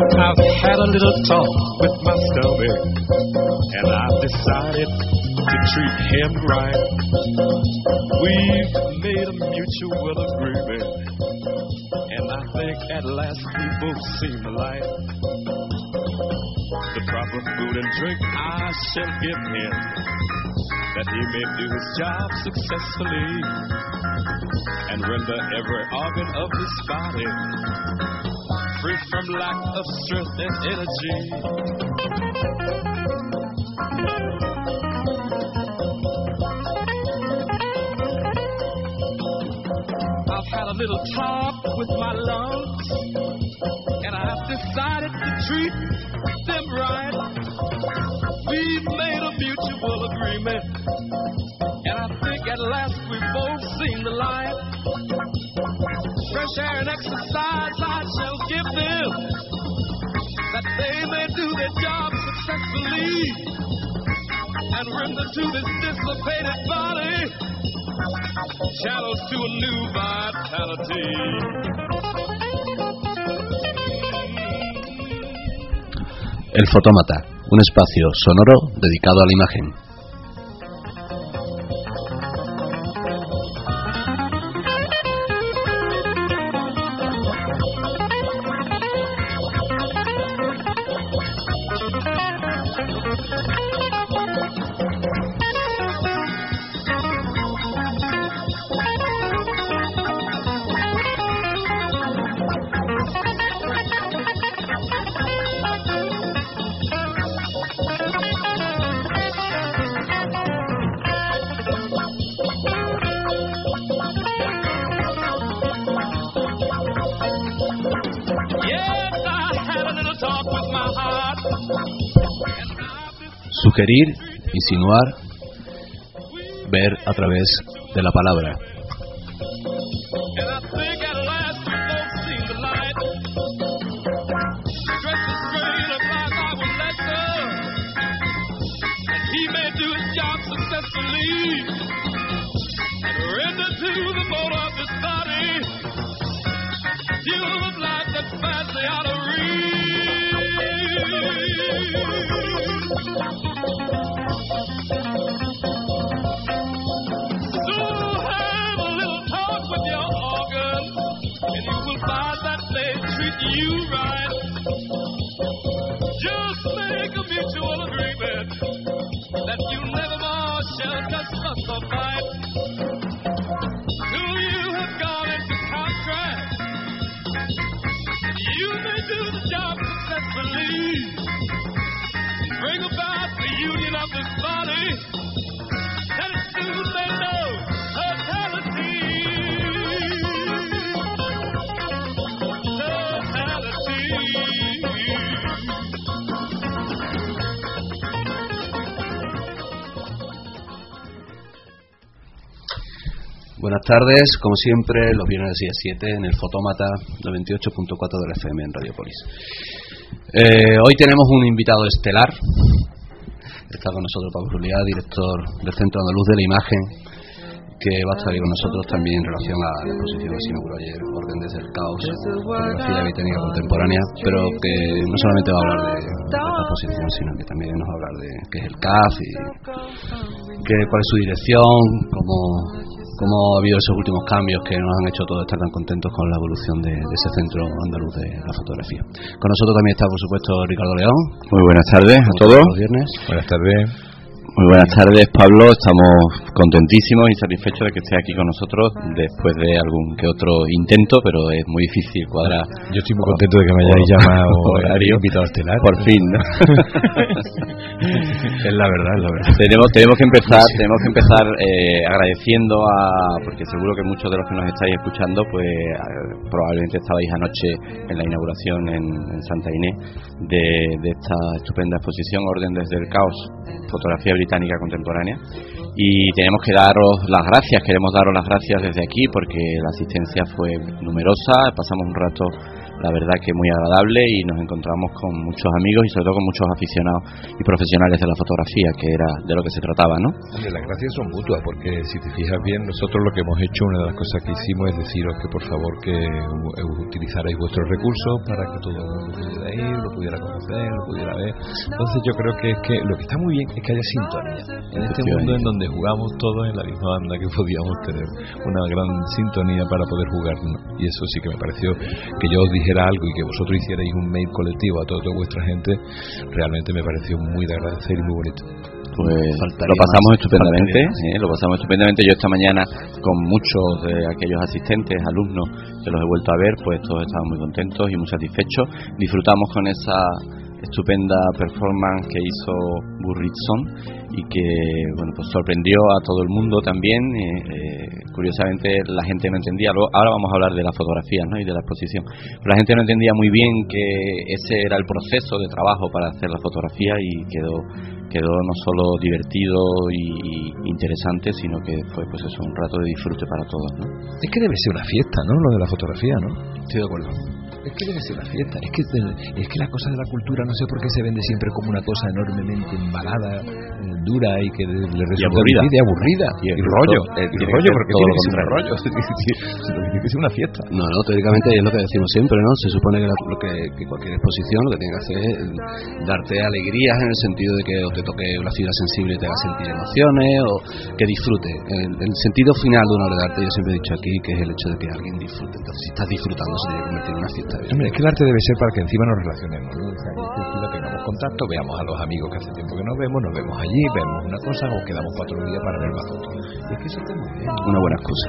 I've had a little talk with my stomach, and I've decided to treat him right. We've made a mutual agreement, and I think at last we both seen the light. The proper food and drink I shall give him, that he may do his job successfully and render every organ of his body free from lack of strength and energy. I've had a little talk with my lungs, and I've decided to treat them right. We've made a mutual agreement, and I think at last we've both seen the light. Fresh air and exercise I shall give them, that they may do their job successfully and render to this dissipated body channels to a new vitality. El Fotómata, un espacio sonoro dedicado a la imagen. Sugerir, insinuar, ver a través de la palabra. Buenas tardes, como siempre, los viernes de 6 a 7 en el Fotómata 98.4 de la FM en Radiopolis. Hoy tenemos un invitado estelar. Está con nosotros Pablo Juliá, director del Centro Andaluz de la Imagen, que va a estar con nosotros también en relación a la exposición que se inauguró ayer, Orden desde el Caos, Fotografía Británica Contemporánea, pero que no solamente va a hablar de esta exposición, sino que también nos va a hablar de qué es el CAF y cuál es su dirección, cómo ha habido esos últimos cambios que nos han hecho todos estar tan contentos con la evolución de ese centro andaluz de la fotografía. Con nosotros también está, por supuesto, Ricardo León. Muy buenas tardes a todos. Los viernes. Buenas tardes. Muy buenas tardes, Pablo. Estamos contentísimos y satisfechos de que estés aquí con nosotros después de algún que otro intento, pero es muy difícil cuadrar. Yo estoy muy contento de que me hayáis llamado horario, invitado estelar. Por fin, ¿no? Es la verdad. Tenemos que empezar agradeciendo porque seguro que muchos de los que nos estáis escuchando, pues probablemente estabais anoche en la inauguración en Santa Inés de esta estupenda exposición Orden desde el Caos, Fotografía Británica Contemporánea, y queremos daros las gracias desde aquí porque la asistencia fue numerosa, pasamos un rato la verdad que muy agradable, y nos encontramos con muchos amigos y sobre todo con muchos aficionados y profesionales de la fotografía, que era de lo que se trataba, ¿no? Las gracias son mutuas, porque si te fijas bien, nosotros lo que hemos hecho, una de las cosas que hicimos es deciros que por favor que utilizarais vuestros recursos para que todo el mundo pudiera ir, lo pudiera conocer, lo pudiera ver. Entonces yo creo que lo que está muy bien es que haya sintonía en este mundo en donde jugamos todos en la misma banda, que podíamos tener una gran sintonía para poder jugar, ¿no? Y eso sí que me pareció, que yo os dijera algo y que vosotros hicierais un mail colectivo a toda vuestra gente, realmente me pareció muy de agradecer y muy bonito. Pues lo pasamos estupendamente, Yo esta mañana, con muchos de aquellos asistentes, alumnos que los he vuelto a ver, pues todos estaban muy contentos y muy satisfechos. Disfrutamos con esa estupenda performance que hizo Burritson y que, bueno, pues sorprendió a todo el mundo también. Curiosamente la gente no entendía, ahora vamos a hablar de las fotografías, ¿no?, y de la exposición, pero la gente no entendía muy bien que ese era el proceso de trabajo para hacer la fotografía, y quedó no solo divertido y interesante, sino que fue, pues eso, un rato de disfrute para todos, ¿no? Es que debe ser una fiesta, ¿no?, lo de la fotografía, ¿no? Estoy de acuerdo. Es que debe ser una fiesta. Es que la cosa de la cultura, no sé por qué se vende siempre como una cosa enormemente embalada, dura, y que le resulta aburrida. Y rollo, porque todo tiene lo que ser un contrario. rollo. Tiene que ser una fiesta. No, teóricamente es lo que decimos siempre, ¿no? Se supone que cualquier exposición lo que tiene que hacer es darte alegrías, en el sentido de que o te toque una fibra sensible y te haga sentir emociones, o que disfrute. El sentido final de una obra de arte, yo siempre he dicho aquí, que es el hecho de que alguien disfrute. Entonces, si estás disfrutando, se tiene que convertir en una fiesta. Hombre, es que el arte debe ser para que encima nos relacionemos, ¿no? O sea, que tengamos contacto, veamos a los amigos que hace tiempo que nos vemos allí, vemos una cosa, o quedamos 4 días para ver más fotos. Y es que eso está muy bien. Una buena excusa.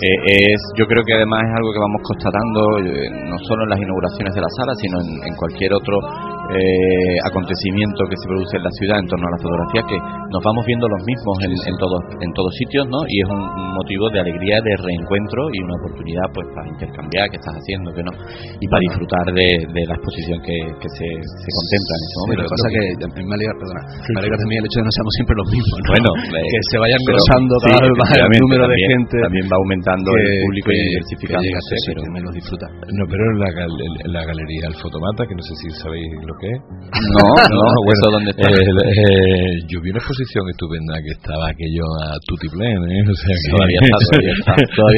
Yo creo que además es algo que vamos constatando, no solo en las inauguraciones de la sala, sino en cualquier otro acontecimiento que se produce en la ciudad en torno a la fotografía, que nos vamos viendo los mismos en todos sitios, ¿no? Y es un motivo de alegría, de reencuentro, y una oportunidad, pues, para intercambiar qué estás haciendo, qué no, y para disfrutar de la exposición que se contempla en ese momento. Lo que pasa es que me alegra también el hecho de que no seamos siempre los mismos, ¿no? Bueno, que se vayan engrosando cada vez más el número de gente, también va aumentando el público y diversificando, pero menos disfruta. No, pero la galería El Fotomata, que no sé si sabéis lo que es. No, bueno, ¿dónde está? Yo vi una exposición estupenda que estaba aquello a tutiplén, o sea, que todavía está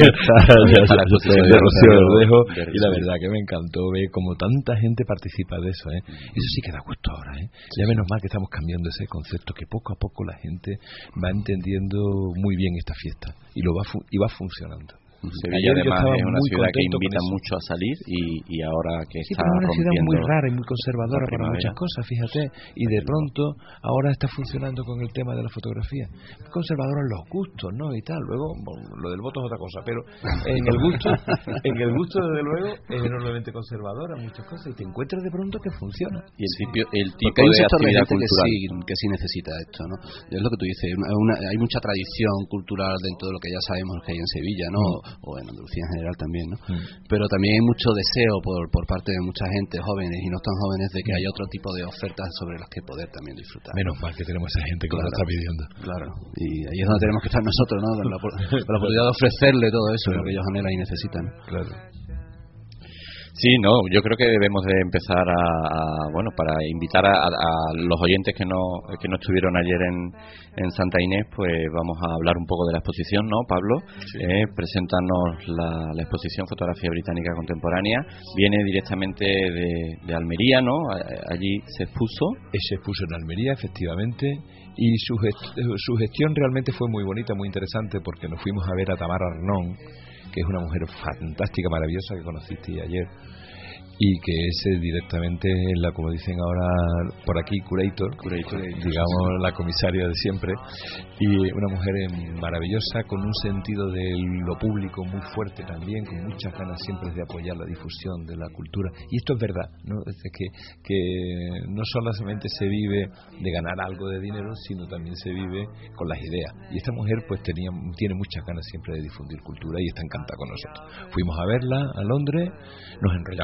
la exposición de Rocío Verdejo, y la verdad que me encantó ver cómo tanta gente participa de eso, Eso sí que da gusto ahora, Ya menos mal que estamos cambiando ese concepto, que poco a poco la gente va entendiendo muy bien esta fiesta y va funcionando. Sevilla además es una ciudad que invita mucho a salir, y ahora que está pero es una ciudad muy rara y muy la conservadora para primavera. muchas cosas, fíjate, y de pronto ahora está funcionando con el tema de la fotografía. Es conservadora en los gustos, ¿no? Y tal, luego lo del voto es otra cosa, pero en el gusto desde luego es enormemente conservadora en muchas cosas, y te encuentras de pronto que funciona. Y el tipo porque hay un de sector de actividad gente cultural que sí necesita esto, ¿no? Es lo que tú dices, hay mucha tradición cultural dentro de lo que ya sabemos que hay en Sevilla, ¿no? O en Andalucía en general también, ¿no? Pero también hay mucho deseo por parte de mucha gente, jóvenes y no tan jóvenes, de que haya otro tipo de ofertas sobre las que poder también disfrutar. Menos mal que tenemos esa gente que lo está pidiendo. Claro, y ahí es donde tenemos que estar nosotros, ¿no? Con la oportunidad de ofrecerle todo eso, lo que ellos anhelan y necesitan. Claro. Sí, no, yo creo que debemos de empezar para invitar a los oyentes que no estuvieron ayer en Santa Inés, pues vamos a hablar un poco de la exposición, ¿no, Pablo? Sí. Preséntanos la exposición Fotografía Británica Contemporánea. Viene directamente de Almería, ¿no? Allí se expuso. Se expuso en Almería, efectivamente, y su gestión realmente fue muy bonita, muy interesante, porque nos fuimos a ver a Tamara Arnón, que es una mujer fantástica, maravillosa, que conociste ayer, y que es directamente como dicen ahora por aquí, curator, digamos, la comisaria de siempre, y una mujer maravillosa, con un sentido de lo público muy fuerte también, con muchas ganas siempre de apoyar la difusión de la cultura. Y esto es verdad, ¿no? Es que no solamente se vive de ganar algo de dinero, sino también se vive con las ideas. Y esta mujer pues tiene muchas ganas siempre de difundir cultura, y está encantada con nosotros. Fuimos a verla a Londres, nos enrollamos muy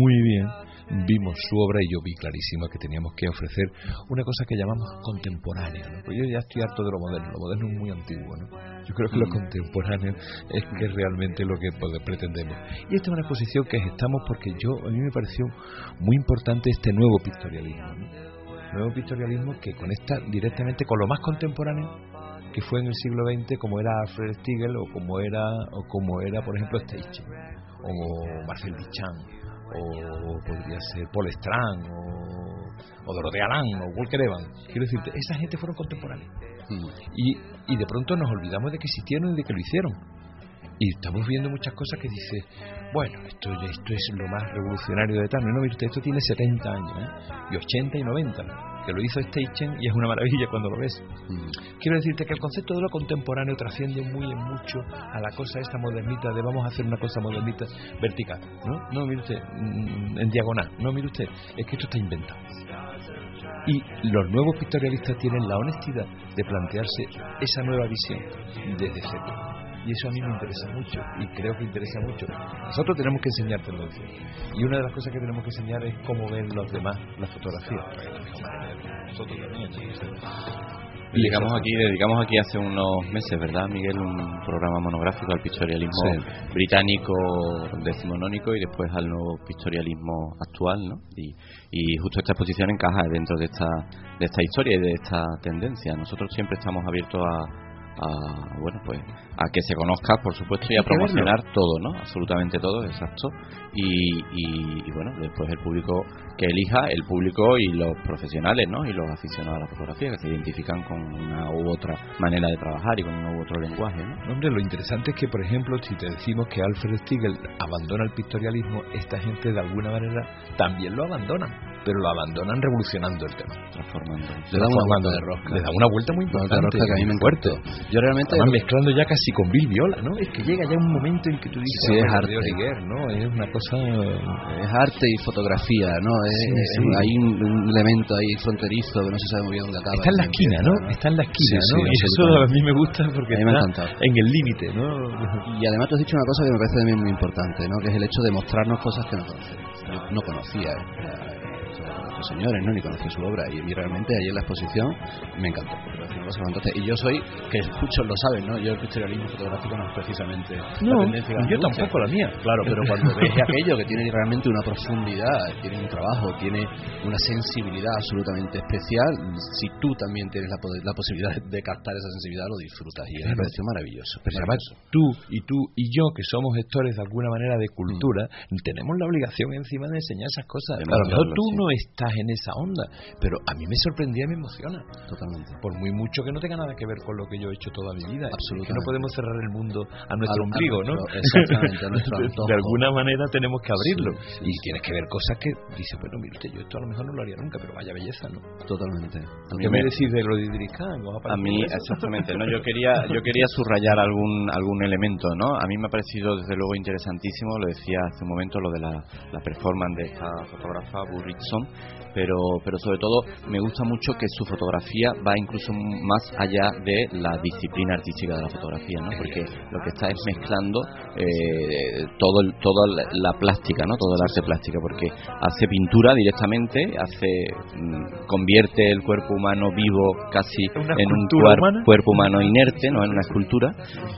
muy bien, vimos su obra y yo vi clarísimo que teníamos que ofrecer una cosa que llamamos contemporánea, ¿no? Pues yo ya estoy harto de lo moderno es muy antiguo, ¿no? Yo creo que lo contemporáneo es que es realmente lo que pretendemos. Y esta es una exposición que estamos porque a mí me pareció muy importante este nuevo pictorialismo, ¿no? Nuevo pictorialismo que conecta directamente con lo más contemporáneo que fue en el siglo XX, como era Alfred Stiegel o como era por ejemplo Steichen o Marcel Duchamp o podría ser Paul Strand o Dorothea Lange o Walker Evans. Quiero decirte, esa gente fueron contemporáneos y de pronto nos olvidamos de que existieron y de que lo hicieron. Y estamos viendo muchas cosas que dice, bueno, esto es lo más revolucionario de tal. No, mire usted, esto tiene 70 años, y 80 y 90, que lo hizo Steichen y es una maravilla cuando lo ves. Quiero decirte que el concepto de lo contemporáneo trasciende muy en mucho a la cosa esta modernita de vamos a hacer una cosa modernita vertical, ¿no? No, mire usted, en diagonal. No, mire usted, es que esto está inventado. Y los nuevos pictorialistas tienen la honestidad de plantearse esa nueva visión desde cero. Y eso a mí me interesa mucho y creo que interesa mucho. Nosotros tenemos que enseñar tendencias y una de las cosas que tenemos que enseñar es cómo ven los demás las fotografías. Nosotros también. Y dedicamos aquí hace unos meses, ¿verdad, Miguel? Un programa monográfico al pictorialismo británico decimonónico y después al nuevo pictorialismo actual, ¿no? Y justo esta exposición encaja dentro de esta historia y de esta tendencia. Nosotros siempre estamos abiertos a que se conozca, por supuesto, y a promocionar todo, ¿no? Absolutamente todo, exacto. Y bueno, después el público que elija, el público y los profesionales, ¿no? Y los aficionados a la fotografía que se identifican con una u otra manera de trabajar y con uno u otro lenguaje, ¿no? Hombre, lo interesante es que, por ejemplo, si te decimos que Alfred Stiegel abandona el pictorialismo, esta gente de alguna manera también lo abandonan, pero lo abandonan revolucionando el tema, transformando. Le da una vuelta de rosca. Le da una vuelta muy importante, que a mí me encanta. Yo realmente mezclando ya casi con Bill Viola, ¿no? Es que llega ya un momento en que tú dices, sí, es arte, ¿no? Es una cosa, es arte y fotografía, ¿no? Hay un elemento ahí fronterizo que no se sabe muy bien dónde acaba. Está en la esquina, ¿no? Está en la esquina, ¿no? Y eso a mí me gusta porque está en el límite, ¿no? Y además tú has dicho una cosa que me parece también muy importante, ¿no? Que es el hecho de mostrarnos cosas que no conocemos. Yo no conocía estos señores, ¿no? Ni conocía su obra, y a mí realmente ayer la exposición me encantó, una cosa fantástica. Y yo soy, que muchos lo saben, ¿no? Yo el pictorialismo fotográfico no es precisamente la tendencia que yo tampoco la mía, claro, pero cuando ves aquello que tiene realmente una profundidad, tiene un trabajo, tiene una sensibilidad absolutamente especial, si tú también tienes la posibilidad de captar esa sensibilidad, lo disfrutas, y me pareció maravilloso. Pero además tú y yo, que somos gestores de alguna manera de cultura, tenemos la obligación encima de enseñar esas cosas. A lo mejor tú no estás en esa onda, pero a mí me sorprendía y me emociona totalmente, por muy mucho que no tenga nada que ver con lo que yo he hecho toda mi vida. Absolutamente. Que no podemos cerrar el mundo a nuestro ombligo, ¿no? Exactamente, a nuestro antojo. De alguna manera tenemos que abrirlo, sí. Y tienes que ver cosas que dices, bueno, mire usted, yo esto a lo mejor no lo haría nunca, pero vaya belleza, ¿no? Totalmente. ¿Qué me decís de lo de Idris Khan? A mí, exactamente, ¿no? Yo quería subrayar algún elemento, ¿no? A mí me ha parecido desde luego interesantísimo, lo decía hace un momento, lo de la performance de esta fotógrafa Burrickson, pero sobre todo me gusta mucho que su fotografía va incluso más allá de la disciplina artística de la fotografía, ¿no? Porque lo que está es mezclando toda la plástica, ¿no? Todo el arte plástica, porque hace pintura directamente, convierte el cuerpo humano vivo casi en un cuerpo humano inerte, no en una escultura,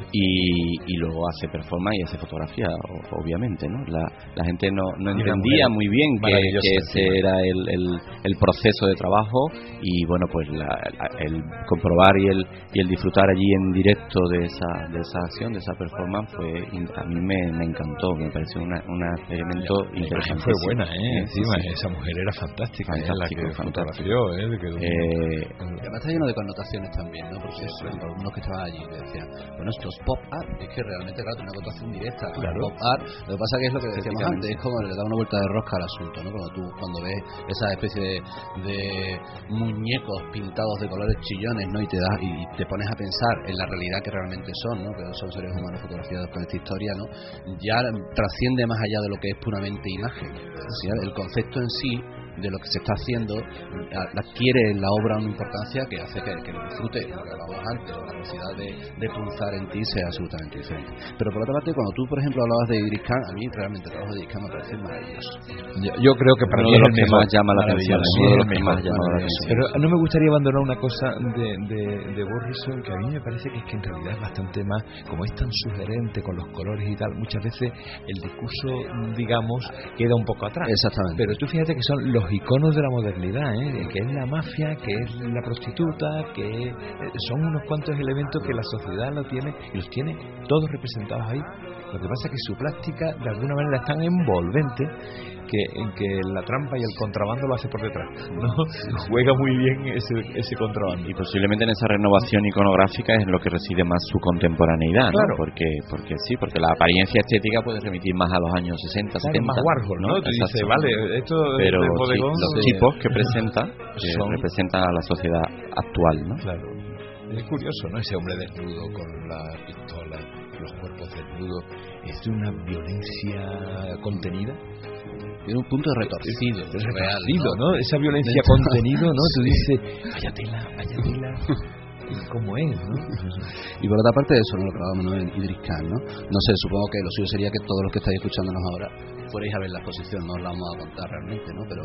y luego hace performance y hace fotografía, obviamente, ¿no? La gente no entendía muy bien que ese era el proceso de trabajo, y bueno, pues el comprobar y el disfrutar allí en directo de esa acción, de esa performance, a mí me encantó, me pareció un elemento interesante. Fue buena, encima esa mujer era fantástica, la que fotografió, además está lleno de connotaciones también, ¿no? Porque algunos que estaban allí decían, bueno, esto es pop art, es que realmente, claro, tiene una connotación directa, claro. Pop art, lo que pasa que es lo que decíamos antes, es como le da una vuelta de rosca al asunto, ¿no? Cuando ves esa especie de muñecos pintados de colores chillones, ¿no? Y te pones a pensar en la realidad que realmente son, ¿no? Que son seres humanos fotografiados con esta historia, ¿no? Ya trasciende más allá de lo que es puramente imagen. El concepto en sí de lo que se está haciendo, adquiere en la obra una importancia que hace que lo disfrute, lo que hablábamos antes, la capacidad de punzar en ti sea absolutamente diferente. Pero por otra parte, cuando tú, por ejemplo, hablabas de Idris Khan, a mí realmente el trabajo de Idris Khan me parece maravilloso. Yo creo que para mí es lo el que mejor. más llama la atención, uno de los que más llama la atención. Pero no me gustaría abandonar una cosa de Morrison, que a mí me parece que es que en realidad es bastante más, como es tan sugerente con los colores y tal, muchas veces el discurso, digamos, queda un poco atrás. Exactamente. Pero tú fíjate que son los iconos de la modernidad, que es la mafia, que es la prostituta, que son unos cuantos elementos que la sociedad lo tiene, y los tiene todos representados ahí. Lo que pasa es que su plástica de alguna manera es tan envolvente que la trampa y el contrabando lo hace por detrás, ¿no? Juega muy bien ese contrabando. Y posiblemente en esa renovación iconográfica es en lo que reside más su contemporaneidad, claro. ¿no? Porque la apariencia estética puede remitir más a los años 60, claro, 70, más Warhol, ¿no? Tú dices, vale, esto pero del bodegón, los tipos que presenta representan a la sociedad actual, ¿no? Claro. Es curioso, ¿no? Ese hombre desnudo con la pistola, los cuerpos desnudos, es de una violencia contenida. Tiene un punto de retorcido, real, ¿no? Esa violencia contenido, ¿no? Tú dices, vaya tela, como es, ¿no? Y por otra parte, eso no lo grabamos, ¿no? En Idris Khan, ¿no? No sé, supongo que lo suyo sería que todos los que estáis escuchándonos ahora fuerais a ver la exposición, no os la vamos a contar realmente, ¿no? Pero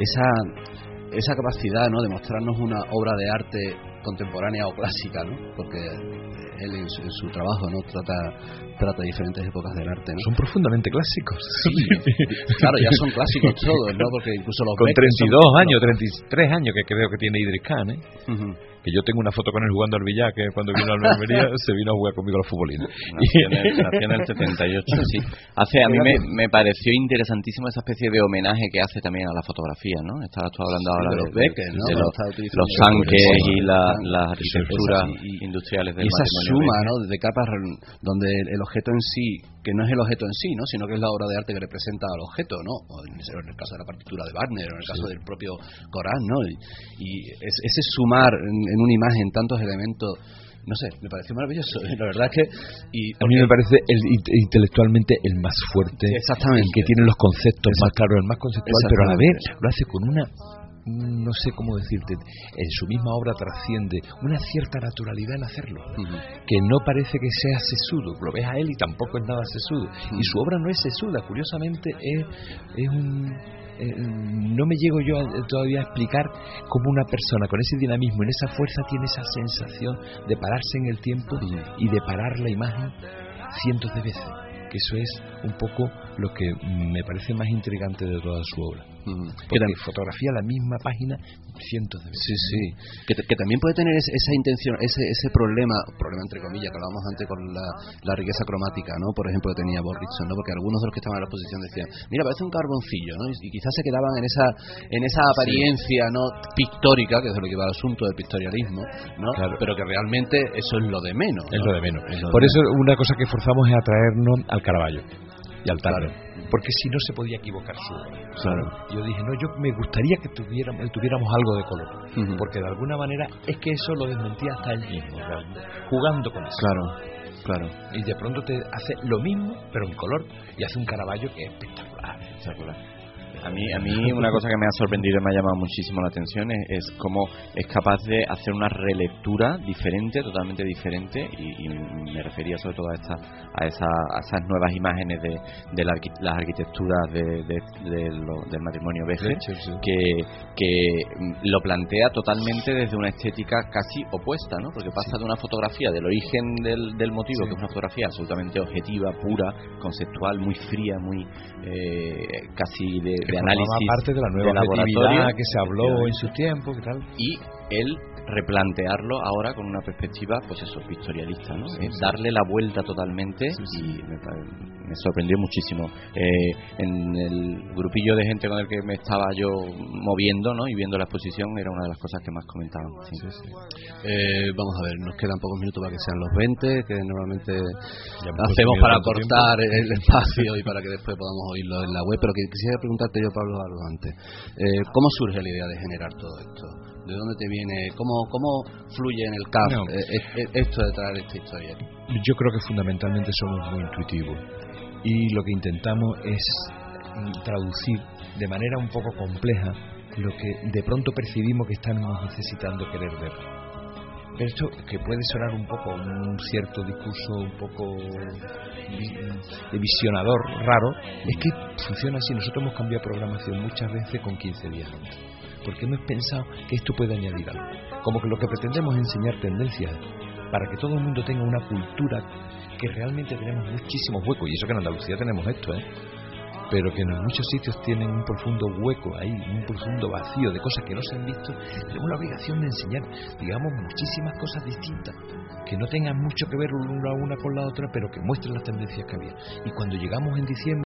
esa capacidad, ¿no?, de mostrarnos una obra de arte contemporánea o clásica, ¿no? Porque él en su trabajo, ¿no?, trata diferentes épocas del arte, ¿no? Son profundamente clásicos. Sí, claro, ya son clásicos todos, ¿no? Porque incluso los con Beck 32 años, 33 años que creo que tiene Idris Khan, ¿eh? Uh-huh. Que yo tengo una foto con él jugando al billar, que cuando vino a la Almería se vino a jugar conmigo al futbolín. Nació en el 78, sí. A mí me pareció interesantísimo esa especie de homenaje que hace también a la fotografía, ¿no? Estabas tú hablando ahora de los Beckers, ¿no? De los sanques y las arquitecturas industriales del esa matrimonio suma, Becker, ¿no?, de capas donde el objeto en sí, que no es el objeto en sí, ¿no?, sino que es la obra de arte que representa al objeto, ¿no? O en el caso de la partitura de Wagner, o en el caso del propio Corán, ¿no? Y ese sumar en una imagen tantos elementos, no sé, me pareció maravilloso. La verdad es que a mí me parece intelectualmente el más fuerte, exactamente, el que tiene los conceptos más claros, el más conceptual, pero a la vez lo hace con una, no sé cómo decirte, en su misma obra trasciende una cierta naturalidad en hacerlo, que no parece que sea sesudo. Lo ves a él y tampoco es nada sesudo, y su obra no es sesuda, curiosamente es un... no me llego yo todavía a explicar cómo una persona con ese dinamismo, en esa fuerza, tiene esa sensación de pararse en el tiempo y de parar la imagen cientos de veces, que eso es un poco lo que me parece más intrigante de toda su obra. Porque fotografía la misma página cientos de veces. Sí. Que también puede tener esa intención, ese problema entre comillas, que hablábamos antes con la riqueza cromática, ¿no? Por ejemplo, que tenía Morrison, ¿no? Porque algunos de los que estaban en la exposición decían, mira, parece un carboncillo, ¿no? Y quizás se quedaban en esa apariencia, ¿no?, pictórica, que es de lo que va al asunto del pictorialismo, ¿no? Claro. Pero que realmente eso es lo de menos, ¿no? Es lo de menos. Por eso una cosa que forzamos es atraernos al Caravaggio y al Turner, porque si no se podía equivocar su obra. Claro. Yo dije, yo me gustaría que tuviéramos algo de color, porque de alguna manera es que eso lo desmentía hasta él mismo, jugando con eso. Claro. Y de pronto te hace lo mismo, pero en color, y hace un Caravaggio que es espectacular. A mí una cosa que me ha sorprendido y me ha llamado muchísimo la atención es cómo es capaz de hacer una relectura diferente, totalmente diferente, y me refería sobre todo a esas nuevas imágenes de las arquitecturas del matrimonio Becker, que lo plantea totalmente desde una estética casi opuesta, ¿no? Porque pasa de una fotografía del origen del motivo, que es una fotografía absolutamente objetiva, pura, conceptual, muy fría, muy casi de análisis, parte de la nueva objetividad que se habló en su tiempo, ¿qué tal? Y él replantearlo ahora con una perspectiva, pues eso, pictorialista, ¿no? Darle la vuelta totalmente. Y me sorprendió muchísimo. En el grupillo de gente con el que me estaba yo moviendo, ¿no?, y viendo la exposición, era una de las cosas que más comentaban. Vamos a ver, nos quedan pocos minutos para que sean los 20, que normalmente hacemos para cortar el espacio y para que después podamos oírlo en la web, pero que quisiera preguntarte yo, Pablo, algo antes. ¿Cómo surge la idea de generar todo esto? ¿De dónde te viene? ¿Cómo fluye en el CAF esto de traer esta historia? Yo creo que fundamentalmente somos muy intuitivos, y lo que intentamos es traducir de manera un poco compleja lo que de pronto percibimos que estamos necesitando querer ver. Pero esto, que puede sonar un poco un cierto discurso un poco de visionador raro, es que funciona así. Nosotros hemos cambiado programación muchas veces con 15 días antes, porque hemos pensado que esto puede añadir algo, como que lo que pretendemos es enseñar tendencias para que todo el mundo tenga una cultura, que realmente tenemos muchísimos huecos, y eso que en Andalucía tenemos esto, pero que en muchos sitios tienen un profundo hueco ahí, un profundo vacío de cosas que no se han visto. Tenemos la obligación de enseñar, digamos, muchísimas cosas distintas, que no tengan mucho que ver una con la otra, pero que muestren las tendencias que había. Y cuando llegamos en diciembre,